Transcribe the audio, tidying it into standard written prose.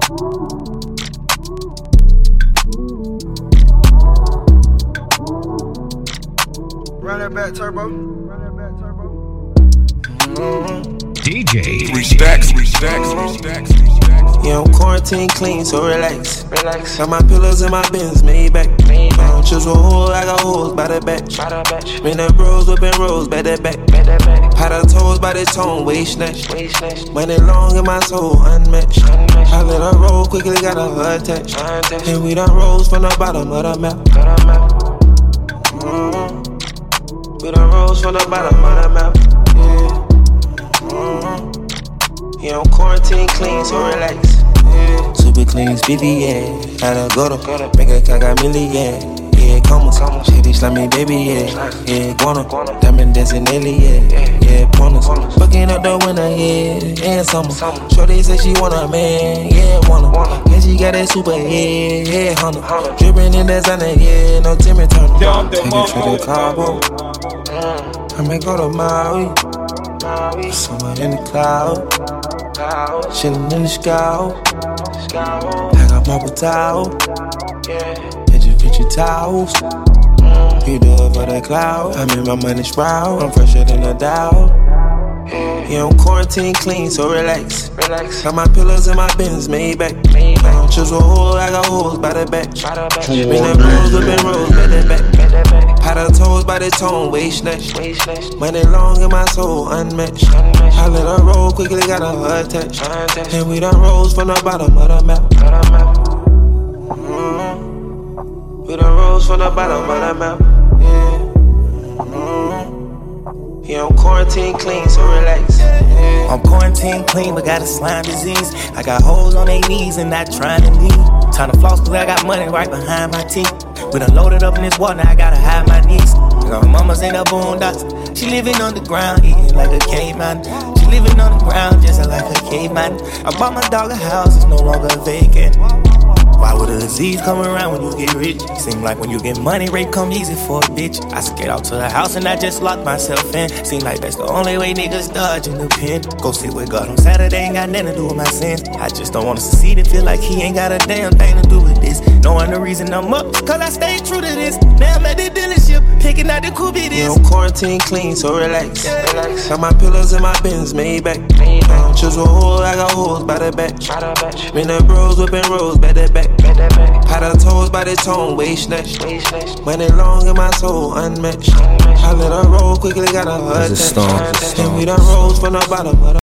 Run that back, Turbo. DJ. Respects. Yeah, I'm quarantine clean, so relax. Got my pillows in my bins, made back. I don't choose a hole, I got holes by the batch. Bring the bros, whipping rolls, back that back. Had her toes by the tone, waist snatch. Money long in my soul, unmatched. I let her roll quickly, got her attached. And we done rose from the bottom of the map. We done rose from the bottom of the map. Yeah, I'm quarantine clean, so relax. Yeah. Super clean, spiffy, yeah. Had a go to make a cock a million. Yeah, come on, shady slimy baby, yeah. Yeah, guana, diamond dancing alien, yeah, pointers. Fucking up the winter, yeah, and summer. Shorty say she want a man, yeah, wanna. And she got that super, yeah, Honda. Drippin' in that Zana, yeah, no Timmy Turner. Take a trip to Cabo. I may go to Maui. Somewhere in the cloud. Chillin' in the sky. I got marble towel. Picture towels. You do it for the cloud. I'm in my money sprout. I'm fresher than a Dow. Yeah, I'm quarantine clean, so relax. Got my pillows in my bins, made back. I don't choose a hole, I got holes by the back. Bring the bros, whipping rolls, back that back. Had her toes by the tone, waist snatch. Money long in my soul, unmatched. I let her roll quickly, got her attached. And we done rose from the bottom of the map. We done rose from the bottom of the map. Yeah, I'm quarantine clean, so relax. Yeah. I'm quarantine clean, but got a slime disease. I got hoes on their knees and not trying to leave. Time to floss, cause I got money right behind my teeth. We done loaded up in this water, now I gotta hide my knees. Her mama's in the boondocks. She living on the ground, eating like a caveman. She living on the ground, just like a caveman. I bought my dog a house, it's no longer vacant. Why would a disease come around when you get rich? Seem like when you get money, rape come easy for a bitch. I skate out to the house and I just locked myself in. Seem like that's the only way niggas dodge in the pen. Go sit with God on Saturday, ain't got nothing to do with my sins. I just don't wanna succeed and feel like he ain't got a damn thing to do with this. Knowing the reason I'm up, cause I stay true to this. Now I'm at the dealership, picking out the cool this. Yeah, I'm quarantine clean, so relax. Got my pillows in my bins, made back. I don't choose a hole, I got holes by the back. Bring the bros, whipping rolls, back that back. Had her toes by the tone, waist snatch. Money long in my soul, unmatched. I let her roll quickly, got her attached. And we done rose from the bottom of the